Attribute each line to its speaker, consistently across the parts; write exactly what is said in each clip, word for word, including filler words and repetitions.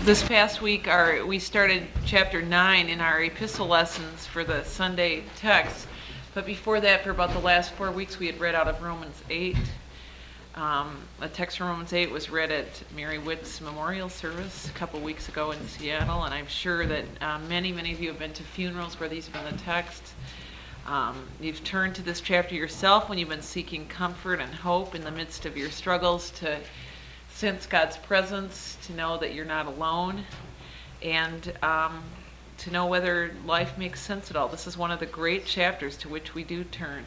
Speaker 1: This past week, our we started chapter nine in our epistle lessons for the Sunday text. But before that, for about the last four weeks, we had read out of Romans eight. Um, a text from Romans eight was read at Mary Witt's memorial service a couple weeks ago in Seattle, and I'm sure that uh, many, many of you have been to funerals where these have been the texts. Um, you've turned to this chapter yourself when you've been seeking comfort and hope in the midst of your struggles, to sense God's presence, to know that you're not alone, and um, to know whether life makes sense at all. This is one of the great chapters to which we do turn.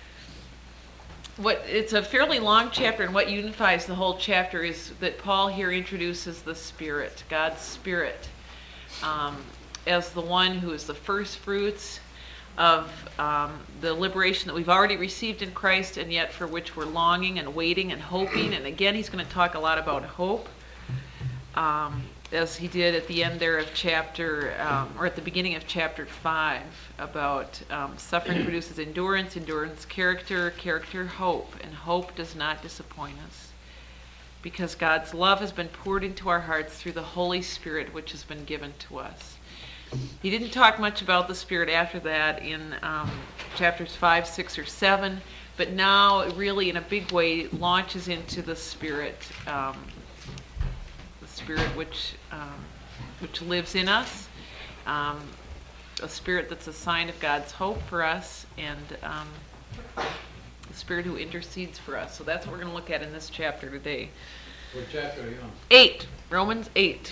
Speaker 1: What it's a fairly long chapter, and what unifies the whole chapter is that Paul here introduces the Spirit, God's Spirit, um, as the one who is the first fruits of um, the liberation that we've already received in Christ, and yet for which we're longing and waiting and hoping. And again, he's going to talk a lot about hope, um, as he did at the end there of chapter, um, or at the beginning of chapter five, about um, suffering produces endurance, endurance character, character hope, and hope does not disappoint us, because God's love has been poured into our hearts through the Holy Spirit which has been given to us. He didn't talk much about the Spirit after that in um, chapters five, six, or seven, but now really in a big way launches into the Spirit, um, the Spirit which um, which lives in us, um, a Spirit that's a sign of God's hope for us, and um, the Spirit who intercedes for us. So that's what we're going to look at in this chapter today.
Speaker 2: What chapter are you on?
Speaker 1: Eight, Romans eight.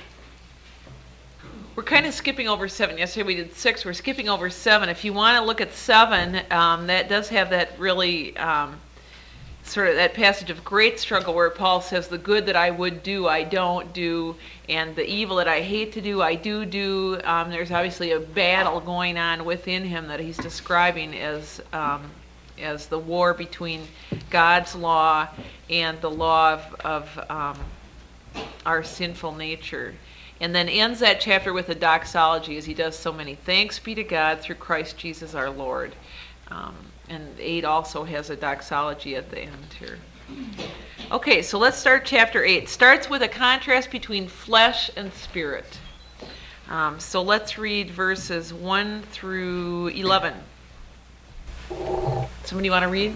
Speaker 1: We're kind of skipping over seven. Yesterday we did six. We're skipping over seven. If you want to look at seven, um, that does have that really um, sort of that passage of great struggle where Paul says, the good that I would do, I don't do, and the evil that I hate to do, I do do. Um, there's obviously a battle going on within him that he's describing as um, as the war between God's law and the law of, of um, our sinful nature. And then ends that chapter with a doxology, as he does so many. Thanks be to God through Christ Jesus our Lord. Um, and eight also has a doxology at the end here. Okay, so let's start chapter eight. Starts with a contrast between flesh and spirit. Um, so let's read verses one through eleven. Somebody want to read?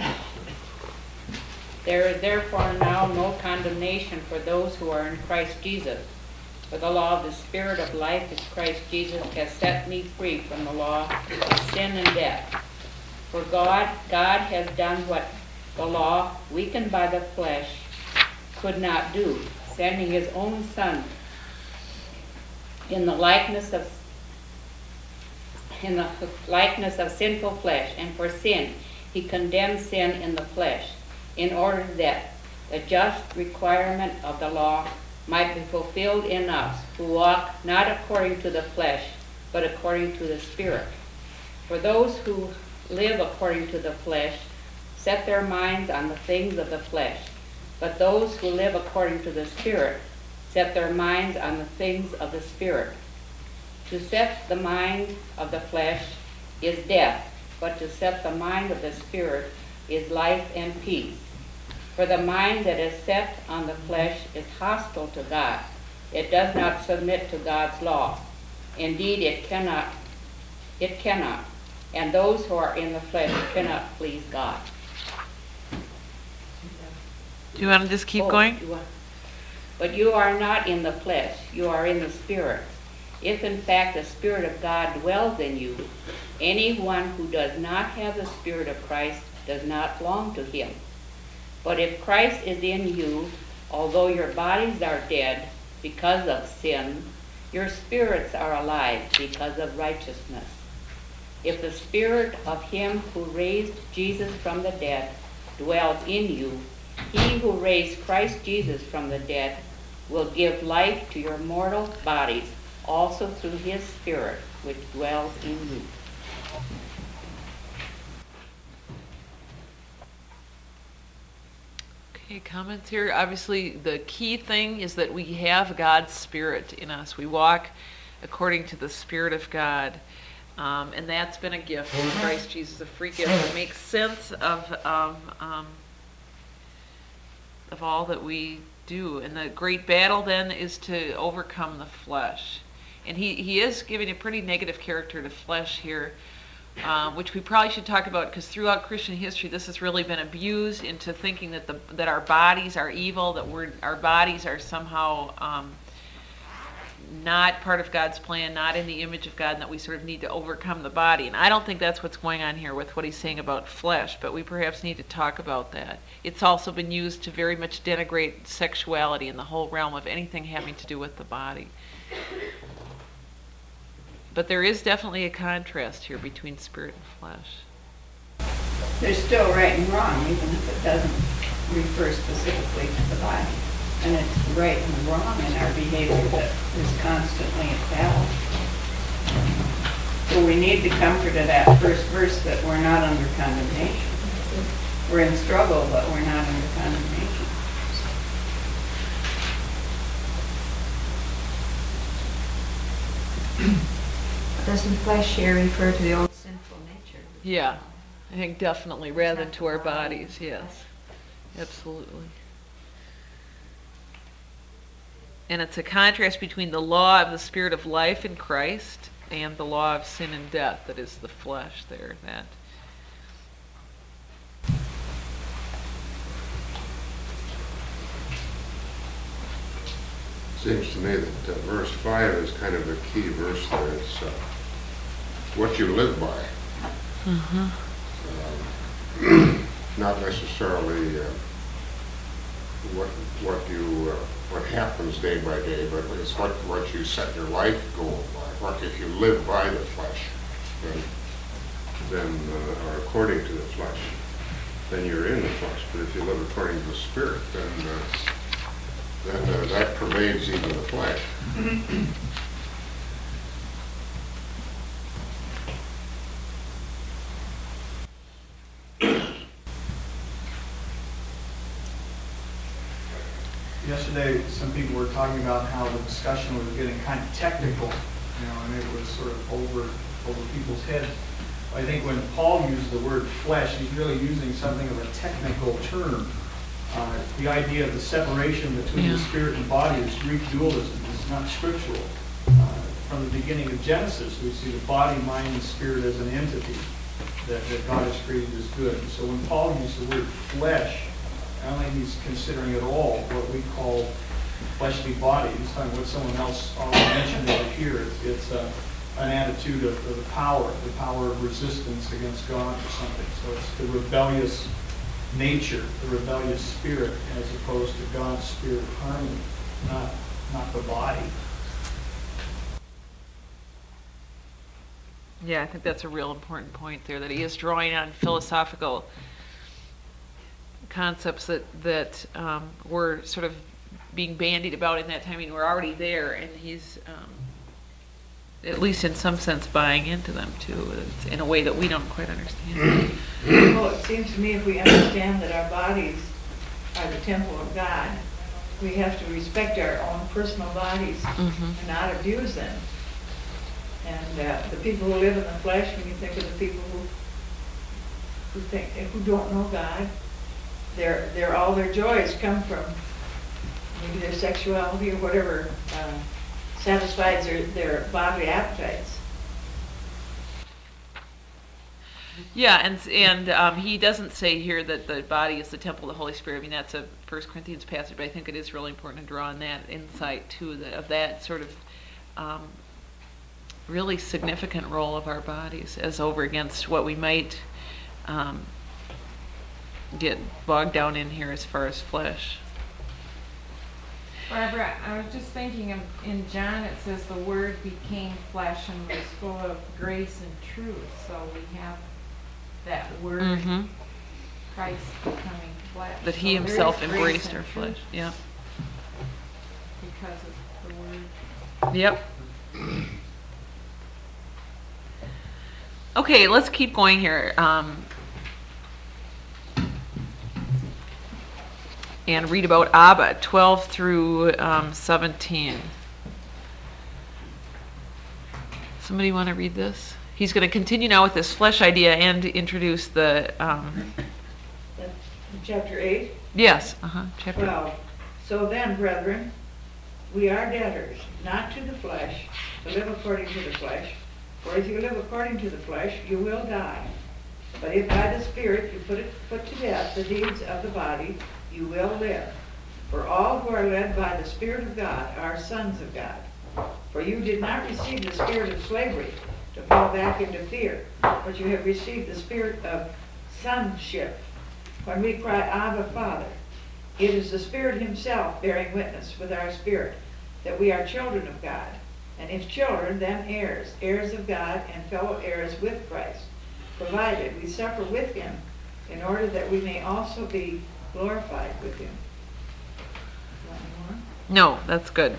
Speaker 3: There is therefore now no condemnation for those who are in Christ Jesus. For the law of the Spirit of life is Christ Jesus has set me free from the law of sin and death. For God, God has done what the law, weakened by the flesh, could not do, sending his own Son in the likeness of in the likeness of sinful flesh, and for sin he condemned sin in the flesh, in order that the just requirement of the law might be fulfilled in us, who walk not according to the flesh, but according to the Spirit. For those who live according to the flesh set their minds on the things of the flesh, but those who live according to the Spirit set their minds on the things of the Spirit. To set the mind of the flesh is death, but to set the mind of the Spirit is life and peace. For the mind that is set on the flesh is hostile to God. It does not submit to God's law. Indeed, it cannot. It cannot. And those who are in the flesh cannot please God.
Speaker 1: Do you want to just keep
Speaker 3: Oh,
Speaker 1: going?
Speaker 3: you want- But you are not in the flesh. You are in the Spirit. If in fact the Spirit of God dwells in you, anyone who does not have the Spirit of Christ does not belong to him. But if Christ is in you, although your bodies are dead because of sin, your spirits are alive because of righteousness. If the Spirit of him who raised Jesus from the dead dwells in you, he who raised Christ Jesus from the dead will give life to your mortal bodies also through his Spirit which dwells in you.
Speaker 1: Okay, comments here. Obviously, the key thing is that we have God's Spirit in us. We walk according to the Spirit of God. Um, and that's been a gift from Christ Jesus, a free gift that makes sense of um, um, of all that we do. And the great battle then is to overcome the flesh. And he, he is giving a pretty negative character to flesh here, uh, which we probably should talk about, because throughout Christian history this has really been abused into thinking that the that our bodies are evil, that we're our bodies are somehow um, not part of God's plan, not in the image of God, and that we sort of need to overcome the body. And I don't think that's what's going on here with what he's saying about flesh, but we perhaps need to talk about that. It's also been used to very much denigrate sexuality in the whole realm of anything having to do with the body. But there is definitely a contrast here between spirit and flesh.
Speaker 4: There's still right and wrong, even if it doesn't refer specifically to the body. And it's right and wrong in our behavior that is constantly at battle. So we need the comfort of that first verse that we're not under condemnation. We're in struggle, but we're not under condemnation.
Speaker 5: Doesn't flesh here refer to the old sinful nature?
Speaker 1: Yeah, I think definitely, rather than to our bodies, yes. Absolutely. And it's a contrast between the law of the spirit of life in Christ and the law of sin and death, that is the flesh there. That
Speaker 6: seems to me that uh, verse five is kind of a key verse there. It's uh, what you live by.
Speaker 1: mm-hmm.
Speaker 6: Um, not necessarily uh, what what you uh, what happens day by day, but it's what what you set your life goal by. What if you live by the flesh, then then uh, or according to the flesh, then you're in the flesh. But if you live according to the Spirit, then uh, then uh, that pervades even the flesh.
Speaker 7: Yesterday, some people were talking about how the discussion was getting kind of technical, you know, and it was sort of over over people's heads. I think when Paul used the word flesh, he's really using something of a technical term. Uh, the idea of the separation between
Speaker 1: Yeah.
Speaker 7: the spirit and body is Greek dualism. It's not scriptural. Uh, from the beginning of Genesis, we see the body, mind, and spirit as an entity that, that God has created as good. So when Paul used the word flesh, I don't think he's considering at all what we call fleshly body. He's talking what someone else already mentioned over here. It's, it's uh, an attitude of, of the power, the power of resistance against God or something. So it's the rebellious nature, the rebellious spirit, as opposed to God's spirit of harmony, not not the body.
Speaker 1: Yeah, I think that's a real important point there, that he is drawing on philosophical concepts that that um, were sort of being bandied about in that time. I mean, we're already there, and he's um, at least in some sense buying into them too, in a way that we don't quite understand.
Speaker 8: Well, it seems to me if we understand that our bodies are the temple of God, we have to respect our own personal bodies
Speaker 1: Mhm.
Speaker 8: and not abuse them. And uh, the people who live in the flesh, when you think of the people who who think who don't know God, their their all their joys come from maybe their sexuality or whatever uh, satisfies their, their bodily appetites.
Speaker 1: Yeah, and and um, he doesn't say here that the body is the temple of the Holy Spirit. I mean, that's a First Corinthians passage, but I think it is really important to draw on that insight too, that, of that sort of um, really significant role of our bodies as over against what we might um, get bogged down in here as far as flesh.
Speaker 9: Barbara, I was just thinking of, in John it says the Word became flesh and was full of grace and truth. So we have that Word,
Speaker 1: Mm-hmm.
Speaker 9: Christ becoming flesh.
Speaker 1: That he
Speaker 9: So there
Speaker 1: himself
Speaker 9: is grace
Speaker 1: embraced
Speaker 9: and
Speaker 1: our
Speaker 9: truth
Speaker 1: flesh. Yeah.
Speaker 9: because of the Word.
Speaker 1: Yep. Okay, let's keep going here. Um, and read about Abba, twelve through um, seventeen. Somebody want to read this? He's going to continue now with this flesh idea and introduce the. Um,
Speaker 8: Chapter eight.
Speaker 1: yes, uh huh. Chapter.
Speaker 8: Well, So then, brethren, we are debtors, not to the flesh, to live according to the flesh. For if you live according to the flesh, you will die. But if by the Spirit you put, it, put to death the deeds of the body, you will live. For all who are led by the Spirit of God are sons of God. For you did not receive the spirit of slavery to fall back into fear, but you have received the spirit of sonship, when we cry, Abba, Father. It is the Spirit himself bearing witness with our spirit that we are children of God. And if children, then heirs, heirs of God and fellow heirs with Christ, provided we suffer with him in order that we may also be glorified with him. You want more?
Speaker 1: No, that's good.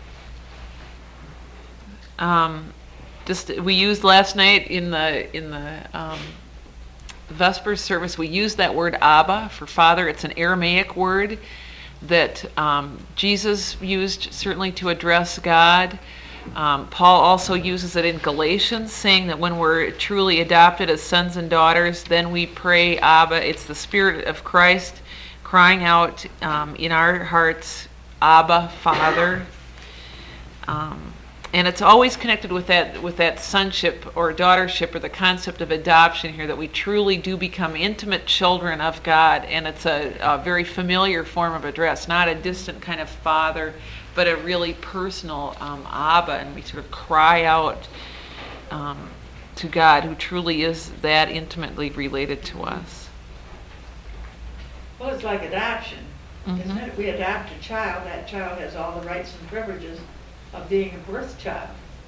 Speaker 1: Um, just we used last night in the in the um, Vespers service. We used that word Abba for Father. It's an Aramaic word that um, Jesus used certainly to address God. Um, Paul also uses it in Galatians, saying that when we're truly adopted as sons and daughters, then we pray Abba. It's the Spirit of Christ crying out um, in our hearts, Abba, Father. Um, and it's always connected with that with that sonship or daughtership, or the concept of adoption here, that we truly do become intimate children of God. And it's a, a very familiar form of address, not a distant kind of father, but a really personal um, Abba, and we sort of cry out um, to God, who truly is that intimately related to us.
Speaker 8: Well, it's like adoption, isn't
Speaker 1: Mhm.
Speaker 8: it? If we adopt a child, that child has all the rights and privileges of being a birth child.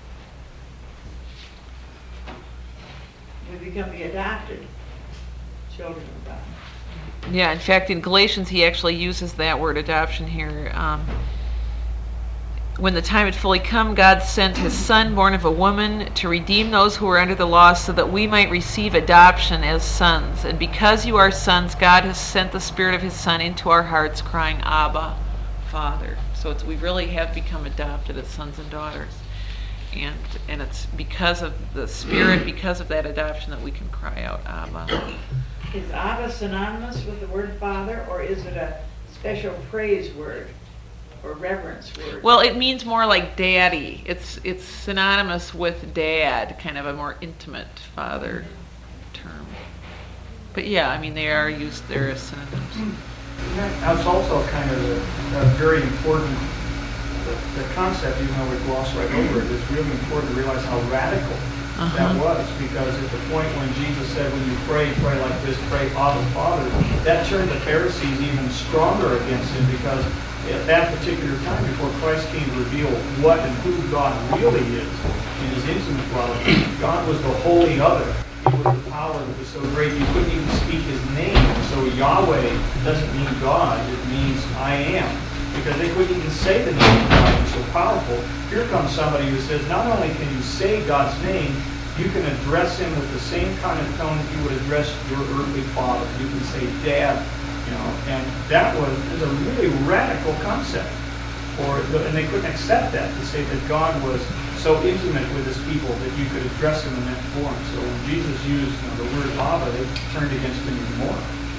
Speaker 8: We become the adopted children of God.
Speaker 1: Yeah, in fact, in Galatians, he actually uses that word adoption here. Um, when the time had fully come, God sent his Son, born of a woman, to redeem those who were under the law, so that we might receive adoption as sons. And because you are sons, God has sent the Spirit of his Son into our hearts, crying, Abba, Father. So it's, we really have become adopted as sons and daughters. And and it's because of the Spirit, because of that adoption, that we can cry out, Abba.
Speaker 8: Is Abba synonymous with the word Father, or is it a special praise word or reverence word?
Speaker 1: Well, it means more like daddy. It's it's synonymous with dad, kind of a more intimate father term. But yeah, I mean, they are used there as synonyms.
Speaker 7: That's also kind of a, a very important, the, the concept, even though we gloss right over it, is really important to realize how radical
Speaker 1: Uh-huh.
Speaker 7: that was. Because at the point when Jesus said, when you pray, pray like this, pray Abba, Father, that turned the Pharisees even stronger against him, because at that particular time, before Christ came to reveal what and who God really is in his intimate love, God was the holy other. He was the power that was so great you couldn't even speak his name. So Yahweh doesn't mean God, it means I am. Because they couldn't even say the name of God, he's so powerful. Here comes somebody who says, not only can you say God's name, you can address him with the same kind of tone that you would address your earthly father. You can say Dad, you know, and that was, was a really radical concept. Or, and they couldn't accept that, to say that God was so intimate with his people that you could address him in that form. So when Jesus used, you know, the word Abba, they turned against him even more.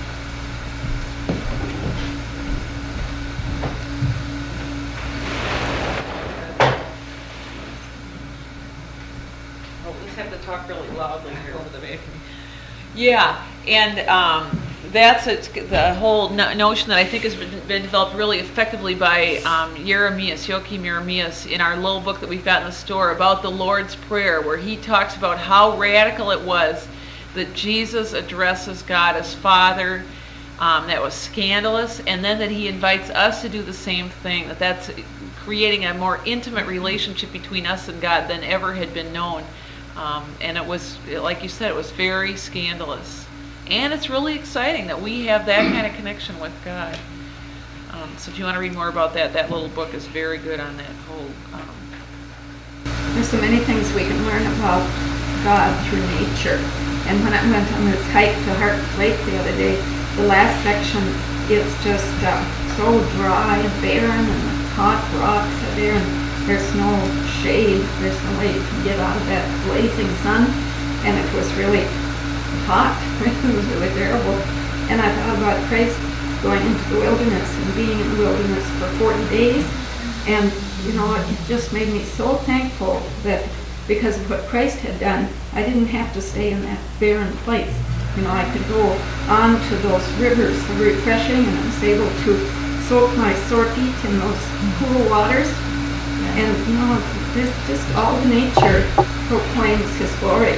Speaker 1: Oh, let's have to talk really loudly here over the baby. Yeah, and um, that's it, the whole no- notion that I think has been, been developed really effectively by um, Jeremias, Joachim Jeremias, in our little book that we've got in the store about the Lord's Prayer, where he talks about how radical it was that Jesus addresses God as Father. Um, that was scandalous, and then that he invites us to do the same thing, that that's creating a more intimate relationship between us and God than ever had been known. Um, and it was, like you said, it was very scandalous. And it's really exciting that we have that kind of connection with God. Um, so if you want to read more about that, that little book is very good on that whole... Um,
Speaker 5: There's so many things we can learn about God through nature. And when I went on this hike to Heart Lake the other day, the last section is just uh, so dry and barren, and the hot rocks are there, and there's no shade. There's no way you can get out of that blazing sun. And it was really hot. It was really terrible. And I thought about Christ going into the wilderness and being in the wilderness for forty days. And, you know, it just made me so thankful that because of what Christ had done, I didn't have to stay in that barren place. You know, I could go on to those rivers of refreshing, and I was able to soak my sore feet in those cool waters. And, you know, this, just all the nature proclaims His glory.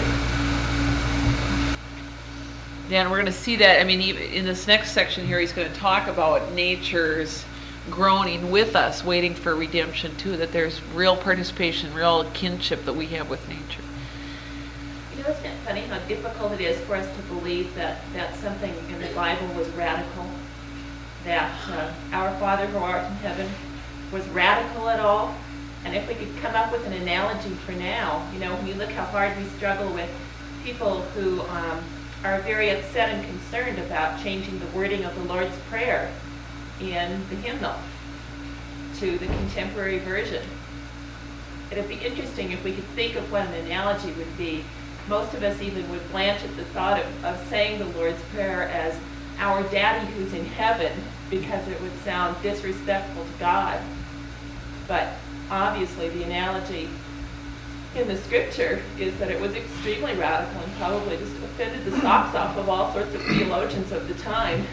Speaker 1: Yeah, and we're going to see that. I mean, even in this next section here, he's going to talk about nature's groaning with us, waiting for redemption too, that there's real participation, real kinship that we have with nature.
Speaker 10: You know, isn't it funny how difficult it is for us to believe that, that something in the Bible was radical? That uh, our Father who art in heaven was radical at all? And if we could come up with an analogy for now, you know, when you look how hard we struggle with people who um, are very upset and concerned about changing the wording of the Lord's Prayer in the hymnal to the contemporary version. It'd be interesting if we could think of what an analogy would be. Most of us even would blanch at the thought of, of saying the Lord's Prayer as our daddy who's in heaven, because it would sound disrespectful to God. But obviously the analogy in the scripture is that it was extremely radical and probably just offended the socks off of all sorts of theologians of the time.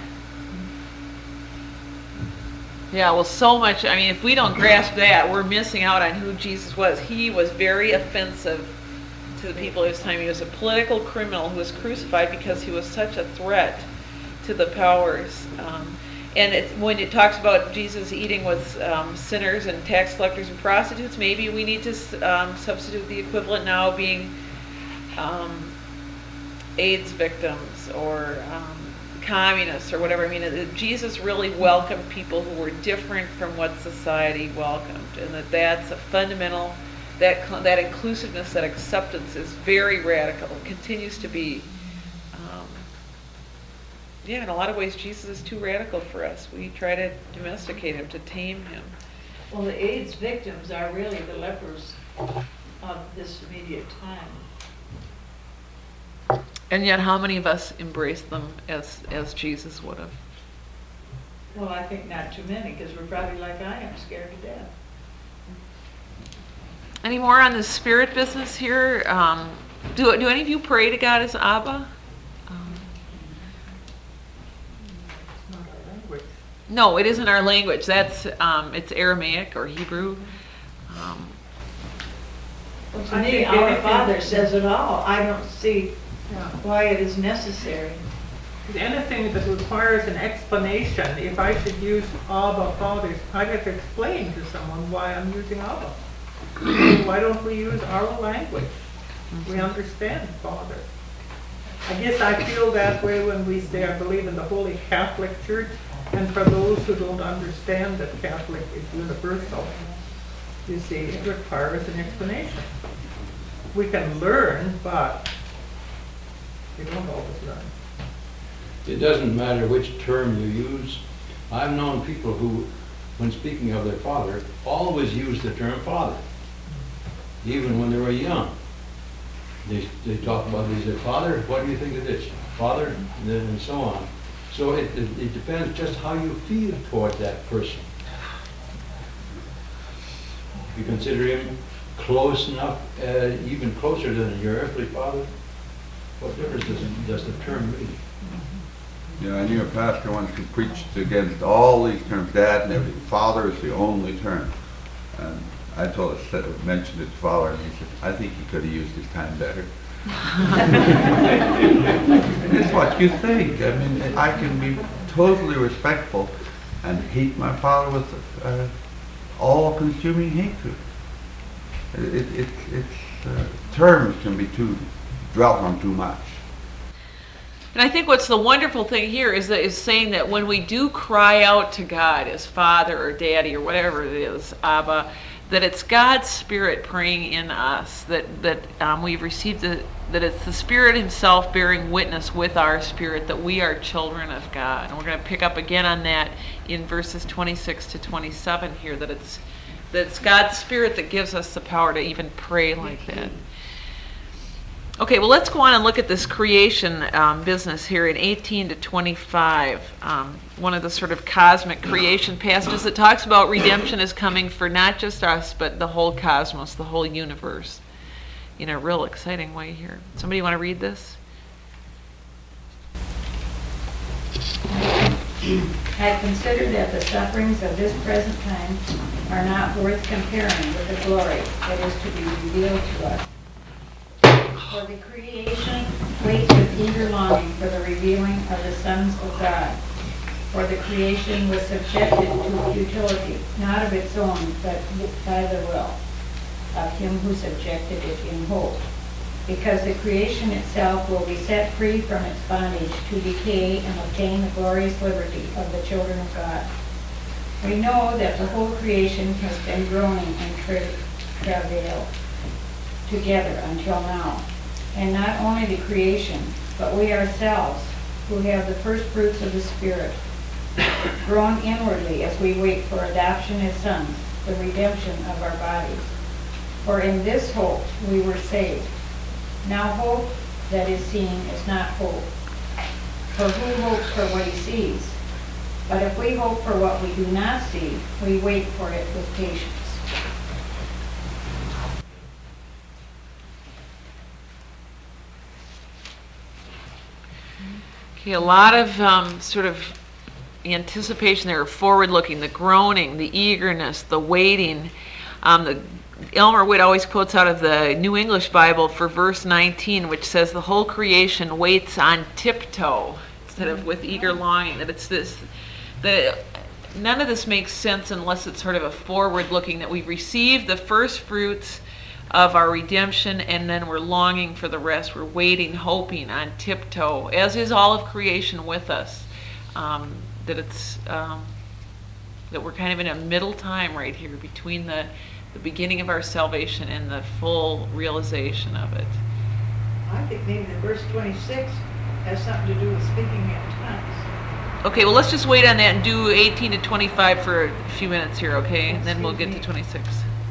Speaker 1: Yeah, well, so much, I mean, if we don't grasp that, we're missing out on who Jesus was. He was very offensive to the people of his time. He was a political criminal who was crucified because he was such a threat to the powers. Um, and it's, when it talks about Jesus eating with um, sinners and tax collectors and prostitutes, maybe we need to um, substitute the equivalent now being um, AIDS victims or um, communists or whatever. I mean, it, Jesus really welcomed people who were different from what society welcomed, and that that's a fundamental, that that inclusiveness, that acceptance is very radical, continues to be. Um, yeah, in a lot of ways, Jesus is too radical for us. We try to domesticate him, to tame him.
Speaker 8: Well, the AIDS victims are really the lepers of this immediate time.
Speaker 1: And yet, how many of us embrace them as as Jesus would have?
Speaker 8: Well, I think not too many, because we're probably like I am, scared to death.
Speaker 1: Any more on the spirit business here? Um, do do any of you pray to God as Abba? Um,
Speaker 7: It's not our language.
Speaker 1: no, it isn't our language. That's um, it's Aramaic or Hebrew. Um,
Speaker 8: Well, to
Speaker 7: I
Speaker 8: me,
Speaker 7: think
Speaker 8: our
Speaker 7: anything-
Speaker 8: Father says it all. I don't see
Speaker 7: Yeah.
Speaker 8: why it is necessary.
Speaker 7: Anything that requires an explanation, if I should use Abba, Father, I have to explain to someone why I'm using Abba. Why don't we use our language? We understand Father. I guess I feel that way when we say I believe in the Holy Catholic Church, and for those who don't understand that Catholic is universal, you see, it requires an explanation. We can learn, but we don't always learn.
Speaker 2: It doesn't matter which term you use. I've known people who, when speaking of their father, always use the term father, even when they were young. They, they talk about, is it father? What do you think of this? Father? And, then, and so on. So it, it, it depends just how you feel toward that person. You consider him close enough, uh, even closer than your earthly father? What difference does, it, does the term make?
Speaker 11: Yeah, I knew a pastor once who preached against all these terms, dad and everything. Father is the only term. And I told us that mentioned his father, and he said, I think he could have used his time better. It's what you think. I mean, I can be totally respectful and hate my father with uh, all-consuming hatred. It, it, it, it's, uh, terms can be too, dwelt on too much.
Speaker 1: And I think what's the wonderful thing here is that is saying that when we do cry out to God as Father or Daddy or whatever it is, Abba, that it's God's Spirit praying in us, that that um, we've received the, that it's the Spirit Himself bearing witness with our spirit that we are children of God. And we're going to pick up again on that in verses twenty-six to twenty-seven here, that it's that it's God's Spirit that gives us the power to even pray like that. Okay, well, let's go on and look at this creation um, business here in eighteen to twenty-five. Um, one of the sort of cosmic creation passages that talks about redemption is coming for not just us, but the whole cosmos, the whole universe, in a real exciting way here. Somebody want to read this?
Speaker 3: I consider that the sufferings of this present time are not worth comparing with the glory that is to be revealed to us. For the creation waits with eager longing for the revealing of the sons of God. For the creation was subjected to futility, not of its own, but by the will of him who subjected it in hope. Because the creation itself will be set free from its bondage to decay and obtain the glorious liberty of the children of God. We know that the whole creation has been groaning and tra- travail together until now. And not only the creation, but we ourselves, who have the first fruits of the Spirit, groan inwardly as we wait for adoption as sons, the redemption of our bodies. For in this hope we were saved. Now hope that is seen is not hope. For who hopes for what he sees? But if we hope for what we do not see, we wait for it with patience.
Speaker 1: Okay, a lot of um, sort of anticipation there, forward-looking, the groaning, the eagerness, the waiting. Um, the, Elmer Witt always quotes out of the New English Bible for verse nineteen, which says the whole creation waits on tiptoe instead of with eager longing. That it's this, that none of this makes sense unless it's sort of a forward-looking, that we've received the first fruits of our redemption, and then we're longing for the rest. We're waiting, hoping, on tiptoe, as is all of creation with us. Um, that it's um, that we're kind of in a middle time right here between the, the beginning of our salvation and the full realization of it.
Speaker 8: I think maybe the verse twenty-six has something to do with speaking in tongues.
Speaker 1: Okay, well, let's just wait on that and do eighteen to twenty-five for a few minutes here, okay? And then we'll get to twenty-six.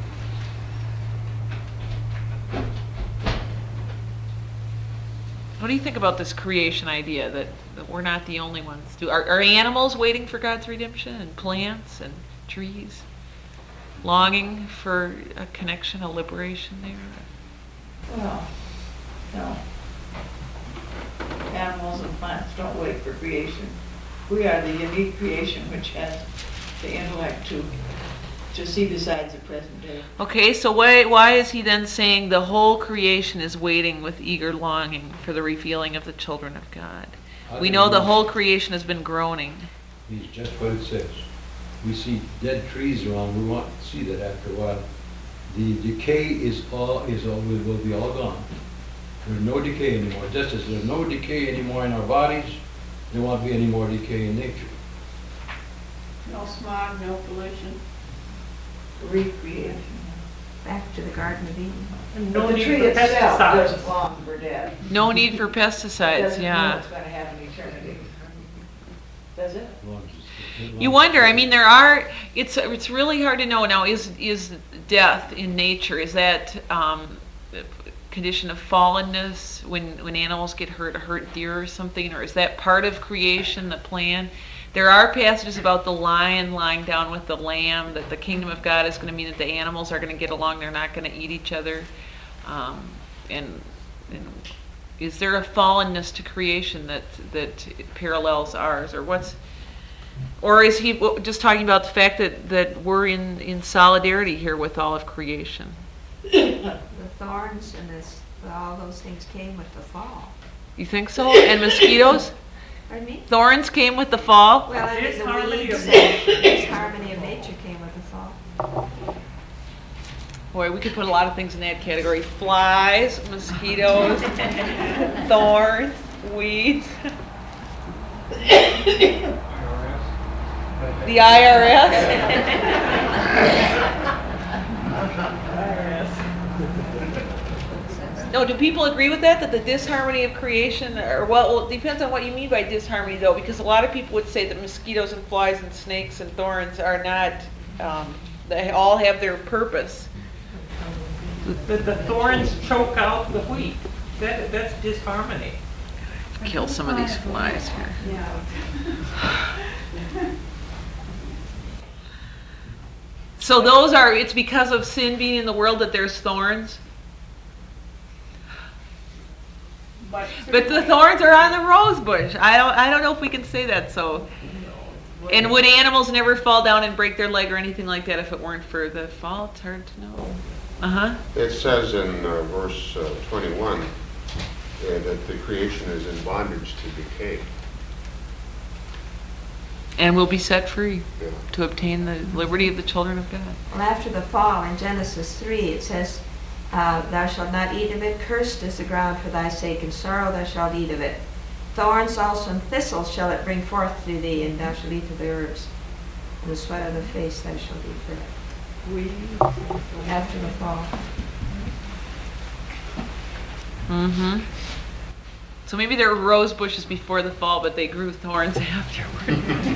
Speaker 1: What do you think about this creation idea that, that we're not the only ones? Do are, are animals waiting for God's redemption, and plants and trees longing for a connection, a liberation there?
Speaker 8: Well, no. Animals and plants don't wait for creation. We are the unique creation which has the intellect to to see besides the present day.
Speaker 1: Okay, so why why is he then saying the whole creation is waiting with eager longing for the revealing of the children of God? We know the whole creation has been groaning.
Speaker 2: It's just what it says. We see dead trees around. We want to see that after a while. The decay is all is all will, will be all gone. There's no decay anymore. Just as there's no decay anymore in our bodies, there won't be any more decay in nature.
Speaker 4: No smog, no pollution.
Speaker 8: Recreation.
Speaker 5: Back to the Garden of Eden.
Speaker 8: And
Speaker 7: No
Speaker 8: the
Speaker 7: need
Speaker 8: tree
Speaker 7: for
Speaker 8: itself
Speaker 7: pesticides.
Speaker 8: doesn't long for dead.
Speaker 1: No need for pesticides,
Speaker 8: Doesn't know
Speaker 1: yeah.
Speaker 8: what's going to happen in eternity. Does it?
Speaker 2: As long as it's- as long
Speaker 1: You
Speaker 2: as
Speaker 1: wonder.
Speaker 2: it's-
Speaker 1: I mean, there are. It's it's really hard to know now. Is is death in nature? Is that um, a condition of fallenness when when animals get hurt, a hurt deer or something, or is that part of creation, the plan? There are passages about the lion lying down with the lamb, that the kingdom of God is going to mean that the animals are going to get along. They're not going to eat each other. Um, and, and is there a fallenness to creation that that parallels ours, or what's? Or is he just talking about the fact that, that we're in, in solidarity here with all of creation?
Speaker 5: The thorns and this, all those things came with the fall.
Speaker 1: You think so? And mosquitoes?
Speaker 5: Pardon me?
Speaker 1: Thorns came with the fall?
Speaker 5: Well, I mean, the
Speaker 7: Disharmony
Speaker 5: weeds,
Speaker 7: of nature.
Speaker 5: disharmony of nature came with the fall.
Speaker 1: Boy, we could put a lot of things in that category. Flies, mosquitoes, thorns, weeds. The I R S? No, do people agree with that, that the disharmony of creation, or well, well, it depends on what you mean by disharmony, though, because a lot of people would say that mosquitoes and flies and snakes and thorns are not, um, they all have their purpose.
Speaker 7: That the thorns choke out the wheat.
Speaker 8: That, that's disharmony.
Speaker 1: Kill some of these flies here.
Speaker 5: Yeah.
Speaker 1: So those are, it's because of sin being in the world that there's thorns.
Speaker 8: But
Speaker 1: But the thorns are on the rose bush. I don't, I don't know if we can say that, so. And would animals never fall down and break their leg or anything like that if it weren't for the fall? It's hard to know. Uh-huh.
Speaker 6: It says in uh, verse uh, twenty-one uh, that the creation is in bondage to decay.
Speaker 1: And will be set free
Speaker 6: Yeah.
Speaker 1: to obtain the liberty of the children of God.
Speaker 12: Well, after the fall, in Genesis three, it says, uh, thou shalt not eat of it, cursed is the ground for thy sake, and sorrow thou shalt eat of it. Thorns also and thistles shall it bring forth to thee, and thou shalt eat of the herbs. And the sweat of the face thou shalt eat bread.
Speaker 8: we,
Speaker 12: After the fall.
Speaker 1: Mm-hmm. So maybe there were rose bushes before the fall, but they grew thorns afterward.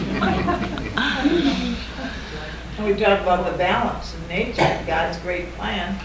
Speaker 8: we talk about the balance of nature, God's great plan.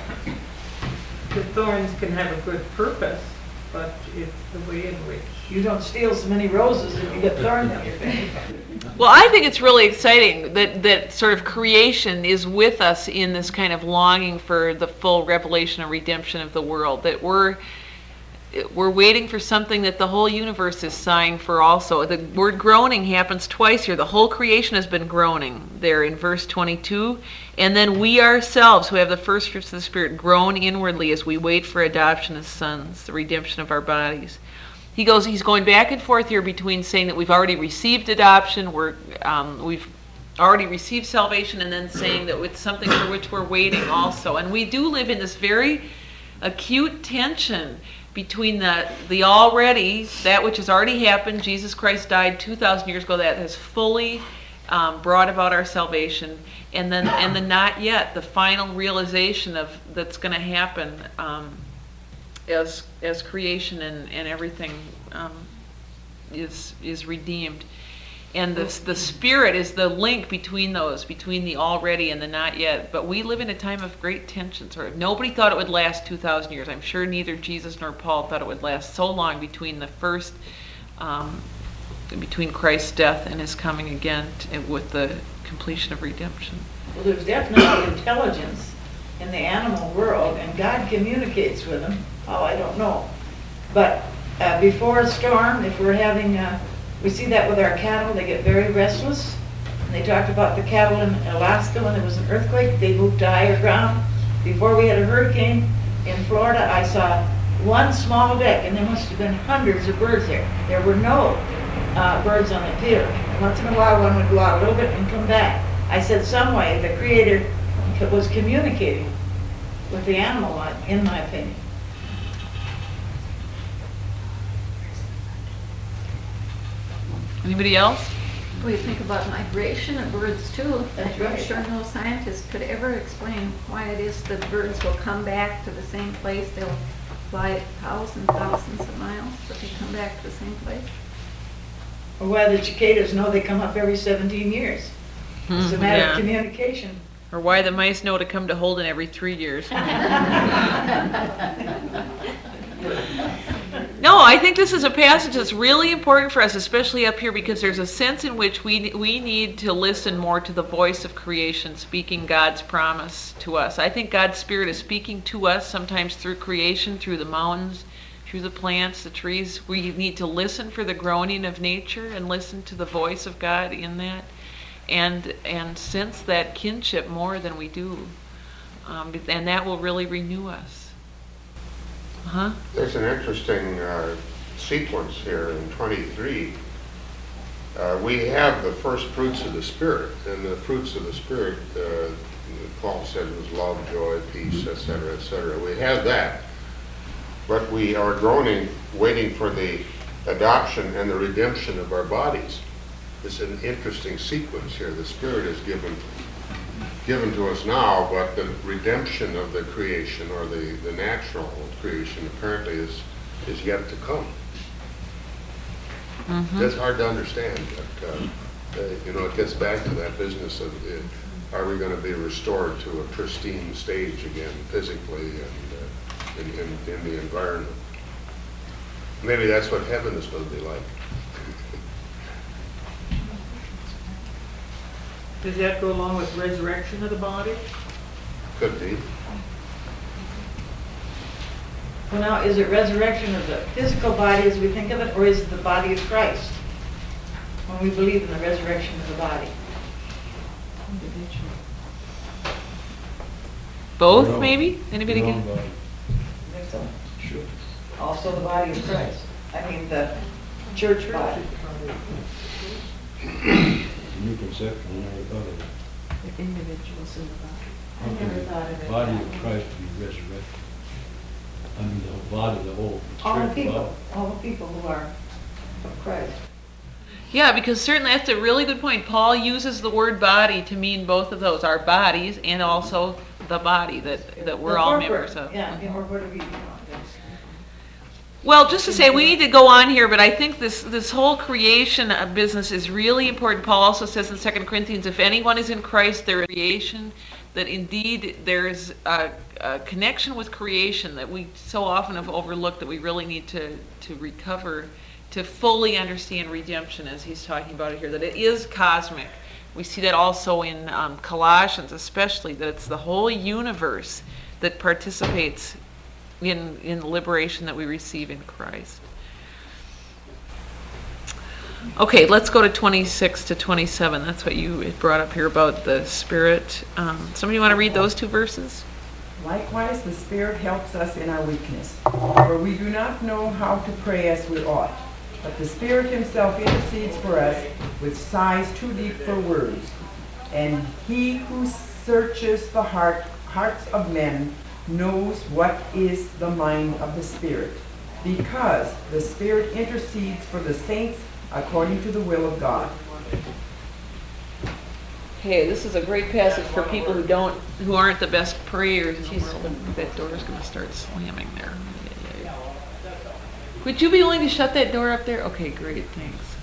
Speaker 8: The thorns can have a good purpose, but it's the way in which. You don't steal so many roses if you get thorns on your face.
Speaker 1: Well, I think it's really exciting that, that sort of creation is with us in this kind of longing for the full revelation and redemption of the world. That we're we're waiting for something that the whole universe is sighing for also. The word groaning happens twice here. The whole creation has been groaning there in verse twenty-two. And then we ourselves, who have the first fruits of the Spirit, groan inwardly as we wait for adoption as sons, the redemption of our bodies. He goes. He's going back and forth here between saying that we've already received adoption, we're, um, we've already received salvation, and then saying that it's something for which we're waiting also. And we do live in this very acute tension between the the already, that which has already happened. Jesus Christ died two thousand years ago. That has fully um, brought about our salvation, and then and the not yet, the final realization of that's going to happen. Um, as as creation and, and everything um, is is redeemed. And the the Spirit is the link between those, between the already and the not yet. But we live in a time of great tension. Sort of. Nobody thought it would last two thousand years. I'm sure neither Jesus nor Paul thought it would last so long between the first, um, between Christ's death and his coming again t- with the completion of redemption.
Speaker 8: Well, there's definitely intelligence in the animal world, and God communicates with them. Oh, I don't know. But uh, before a storm, if we're having, uh, we see that with our cattle, they get very restless. And they talked about the cattle in Alaska when there was an earthquake, they moved to higher ground. Before we had a hurricane in Florida, I saw one small deck, and there must have been hundreds of birds there. There were no uh, birds on the pier. Once in a while, one would go out a little bit and come back. I said, some way, the Creator was communicating with the animal life, in my opinion.
Speaker 1: Anybody else?
Speaker 5: We think about migration of birds too.
Speaker 8: That's
Speaker 5: I'm
Speaker 8: right.
Speaker 5: sure no scientist could ever explain why it is that birds will come back to the same place. They'll fly thousands, thousands of miles, but they come back to the same place.
Speaker 8: Or why the cicadas know they come up every seventeen years. It's a matter
Speaker 1: Yeah.
Speaker 8: of communication.
Speaker 1: Or why the mice know to come to Holden every three years. No, I think this is a passage that's really important for us, especially up here, because there's a sense in which we we need to listen more to the voice of creation, speaking God's promise to us. I think God's Spirit is speaking to us sometimes through creation, through the mountains, through the plants, the trees. We need to listen for the groaning of nature and listen to the voice of God in that, and and sense that kinship more than we do, um, and that will really renew us. Uh-huh.
Speaker 6: There's an interesting uh, sequence here in twenty-three. Uh, we have the first fruits of the Spirit, and the fruits of the Spirit, uh, Paul said, was love, joy, peace, et cetera, et cetera. We have that, but we are groaning, waiting for the adoption and the redemption of our bodies. It's an interesting sequence here. The Spirit is given given to us now, but the redemption of the creation, or the, the natural creation, apparently is is yet to come.
Speaker 1: Mm-hmm.
Speaker 6: That's hard to understand, but uh, uh, you know, it gets back to that business of uh, are we going to be restored to a pristine stage again, physically and uh, in, in, in the environment. Maybe that's what heaven is going to be like.
Speaker 8: Does that go along with resurrection of the body?
Speaker 6: Could be.
Speaker 8: Well, now, is it resurrection of the physical body as we think of it, or is it the body of Christ? When we believe in the resurrection of the body.
Speaker 1: Both,
Speaker 2: Your own-
Speaker 1: maybe? Anybody
Speaker 2: your
Speaker 1: get?
Speaker 2: own body.
Speaker 8: Think so?
Speaker 2: Sure.
Speaker 8: Also the body of Christ. I mean, the church body.
Speaker 2: New conception, I never thought of it.
Speaker 12: The individuals in the body.
Speaker 2: How can
Speaker 12: never
Speaker 2: the
Speaker 12: thought of it
Speaker 2: Body
Speaker 12: that
Speaker 2: of
Speaker 12: way.
Speaker 2: Christ be resurrected. I mean, the whole body, the whole
Speaker 8: All the
Speaker 2: spirit
Speaker 8: people,
Speaker 2: body.
Speaker 8: all the people who are of Christ.
Speaker 1: Yeah, because certainly that's a really good point. Paul uses the word body to mean both of those, our bodies and also the body that, that we're
Speaker 8: The
Speaker 1: all
Speaker 8: corporate,
Speaker 1: members of.
Speaker 8: Yeah, yeah, or whatever you want.
Speaker 1: Well, just to say, we need to go on here, but I think this, this whole creation of business is really important. Paul also says in Second Corinthians, if anyone is in Christ, they're in creation, that indeed there's a, a connection with creation that we so often have overlooked that we really need to, to recover to fully understand redemption, as he's talking about it here, that it is cosmic. We see that also in um, Colossians especially, that it's the whole universe that participates in, in the liberation that we receive in Christ. Okay, let's go to twenty-six to twenty-seven. That's what you had brought up here about the Spirit. Um, somebody want to read those two verses?
Speaker 13: Likewise, the Spirit helps us in our weakness, for we do not know how to pray as we ought. But the Spirit himself intercedes for us with sighs too deep for words. And he who searches the heart, hearts of men knows what is the mind of the Spirit, because the Spirit intercedes for the saints according to the will of God.
Speaker 1: Okay, this is a great passage for people who don't, who aren't the best prayers. Jeez, that door is going to start slamming there. Would you be willing to shut that door up there? Okay, great, thanks.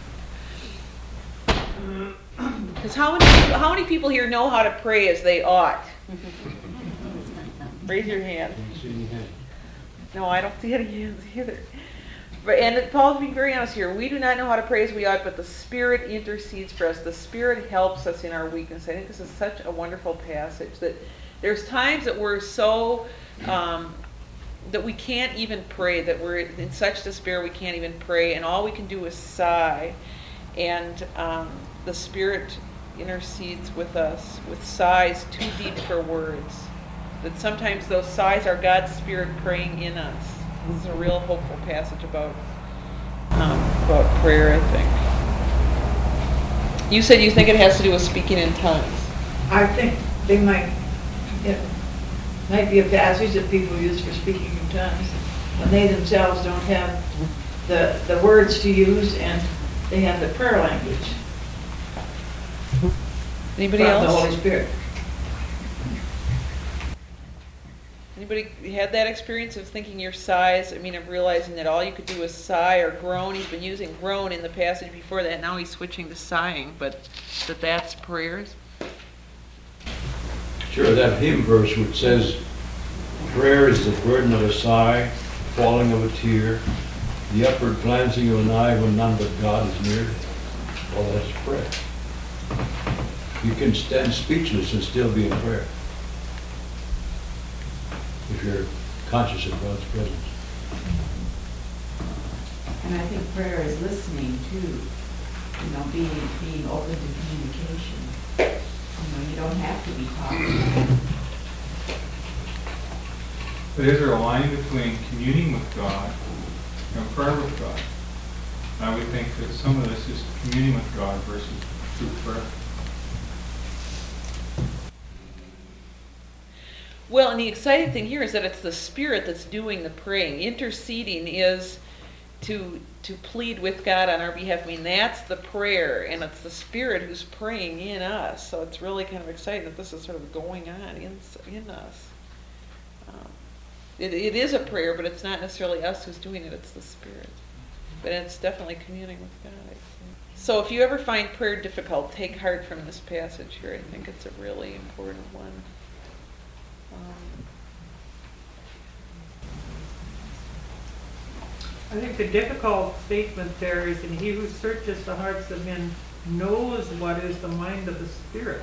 Speaker 1: Because how many people, how many people here know how to pray as they ought? Raise your hand.
Speaker 2: Don't see any hand.
Speaker 1: No, I don't see any hands either. But, and Paul's being very honest here. We do not know how to pray as we ought, but the Spirit intercedes for us. The Spirit helps us in our weakness. I think this is such a wonderful passage that there's times that we're so um, that we can't even pray, that we're in such despair we can't even pray, and all we can do is sigh. And um, the Spirit intercedes with us with sighs too deep for words. That sometimes those sighs are God's Spirit praying in us. This is a real hopeful passage about um, about prayer, I think. You said you think it has to do with speaking in tongues.
Speaker 8: I think they might, it might be a passage that people use for speaking in tongues when they themselves don't have the, the words to use and they have the prayer language.
Speaker 1: Anybody
Speaker 8: from
Speaker 1: else?
Speaker 8: the Holy Spirit.
Speaker 1: Anybody had that experience of thinking your sighs, I mean, of realizing that all you could do was sigh or groan? He's been using groan in the passage before that. Now he's switching to sighing, but that that's prayers.
Speaker 2: Sure, that hymn verse which says, prayer is the burden of a sigh, falling of a tear, the upward glancing of an eye when none but God is near. Well, that's prayer. You can stand speechless and still be in prayer, if you're conscious of God's presence.
Speaker 4: And I think prayer is listening too, you know, being, being open to communication. You know, you don't have to be talking.
Speaker 7: But is there a line between communing with God and prayer with God? I would think that some of this is communing with God versus through prayer.
Speaker 1: Well, and the exciting thing here is that it's the Spirit that's doing the praying. Interceding is to to plead with God on our behalf. I mean, that's the prayer, and it's the Spirit who's praying in us. So it's really kind of exciting that this is sort of going on in, in us. Um, it, it is a prayer, but it's not necessarily us who's doing it, it's the Spirit. But it's definitely communing with God, I think. So if you ever find prayer difficult, take heart from this passage here. I think it's a really important one. Um,
Speaker 8: I think the difficult statement there is, and he who searches the hearts of men knows what is the mind of the Spirit.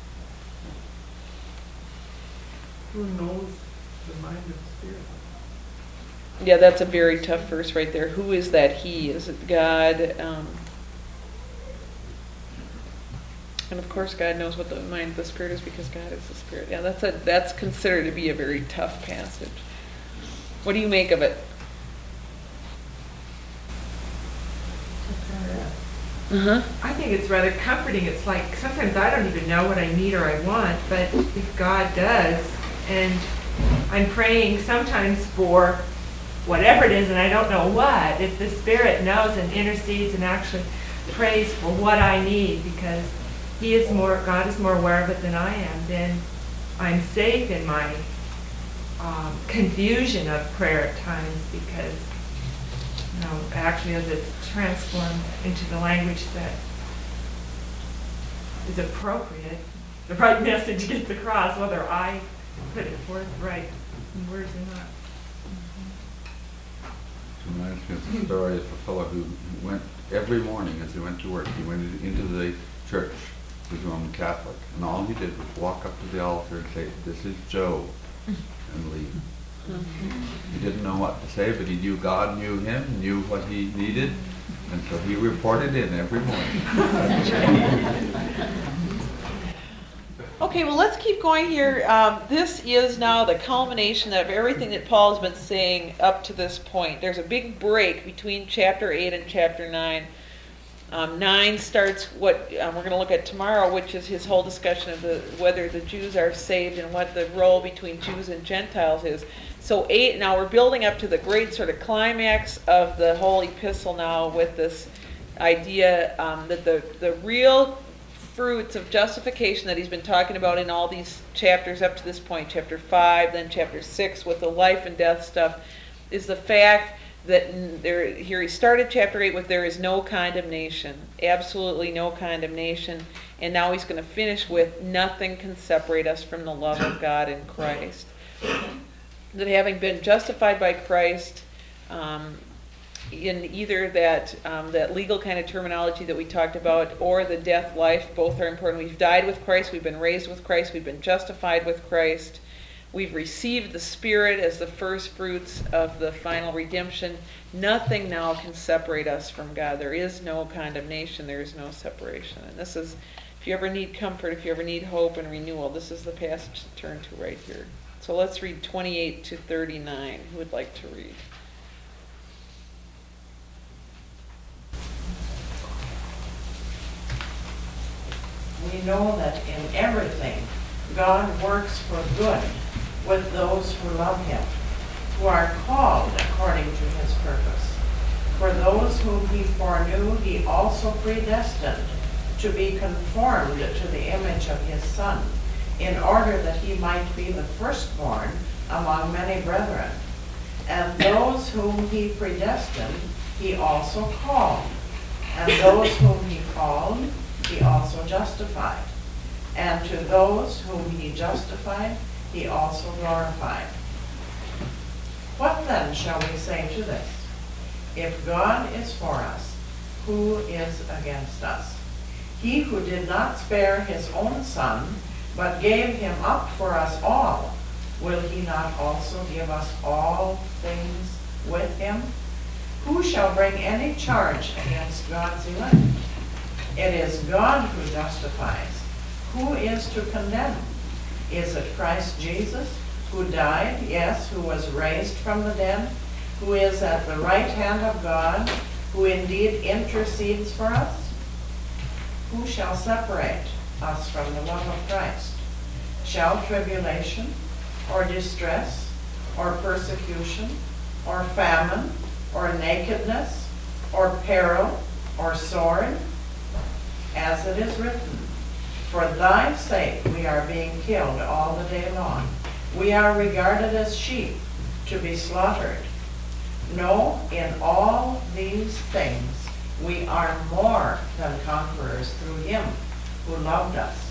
Speaker 8: Who knows the mind of the Spirit?
Speaker 1: Yeah, that's a very tough verse right there. Who is that he? Is it God? Um, and of course, God knows what the mind of the Spirit is because God is the Spirit. Yeah, that's a that's considered to be a very tough passage. What do you make of it? Uh-huh.
Speaker 14: I think it's rather comforting. It's like sometimes I don't even know what I need or I want, but if God does, and I'm praying sometimes for whatever it is and I don't know what, if the Spirit knows and intercedes and actually prays for what I need because He is more, God is more aware of it than I am, then I'm safe in my um, confusion of prayer at times because, you know, actually as it's transformed into the language that is appropriate, the right message gets across, whether I put it forth right in words or not.
Speaker 11: It reminds me of the story of a fellow who went every morning as he went to work. He went into the church, he was Roman Catholic, and all he did was walk up to the altar and say, "This is Joe," and leave. He didn't know what to say, but he knew God knew him, knew what he needed, and so he reported in every morning.
Speaker 1: Okay, well, let's keep going here. Um, this is now the culmination of everything that Paul has been saying up to this point. There's a big break between chapter eight and chapter nine. Um, nine starts what um, we're going to look at tomorrow, which is his whole discussion of the whether the Jews are saved and what the role between Jews and Gentiles is. So eight, now we're building up to the great sort of climax of the whole epistle now with this idea um, that the, the real fruits of justification that he's been talking about in all these chapters up to this point, chapter five, then chapter six with the life and death stuff, is the fact that there, here he started chapter eight with there is no condemnation, absolutely no condemnation, and now he's going to finish with nothing can separate us from the love of God in Christ. That having been justified by Christ, um, in either that um, that legal kind of terminology that we talked about or the death life, both are important. We've died with Christ, we've been raised with Christ, we've been justified with Christ. We've received the Spirit as the first fruits of the final redemption. Nothing now can separate us from God. There is no condemnation. There is no separation. And this is, if you ever need comfort, if you ever need hope and renewal, this is the passage to turn to right here. So let's read twenty-eight to thirty-nine. Who would like to read?
Speaker 15: We know that in everything God works for good with those who love him, who are called according to his purpose. For those whom he foreknew, he also predestined to be conformed to the image of his Son, in order that he might be the firstborn among many brethren. And those whom he predestined, he also called. And those whom he called, he also justified. And to those whom he justified, he also glorified. What then shall we say to this? If God is for us, who is against us? He who did not spare his own Son, but gave him up for us all, will he not also give us all things with him? Who shall bring any charge against God's elect? It is God who justifies. Who is to condemn? Is it Christ Jesus, who died, yes, who was raised from the dead, who is at the right hand of God, who indeed intercedes for us? Who shall separate us from the love of Christ? Shall tribulation, or distress, or persecution, or famine, or nakedness, or peril, or sword? As it is written, for thy sake we are being killed all the day long. We are regarded as sheep to be slaughtered. No, in all these things we are more than conquerors through him who loved us.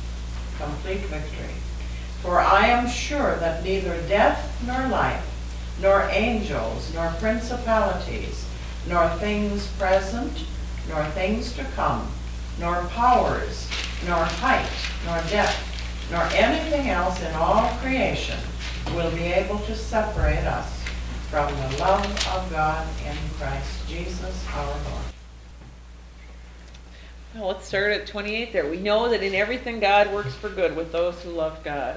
Speaker 15: Complete victory. For I am sure that neither death nor life, nor angels, nor principalities, nor things present, nor things to come, nor powers, nor height, nor depth, nor anything else in all creation will be able to separate us from the love of God in Christ Jesus our Lord.
Speaker 1: Well, let's start at twenty-eight there. We know that in everything God works for good with those who love God.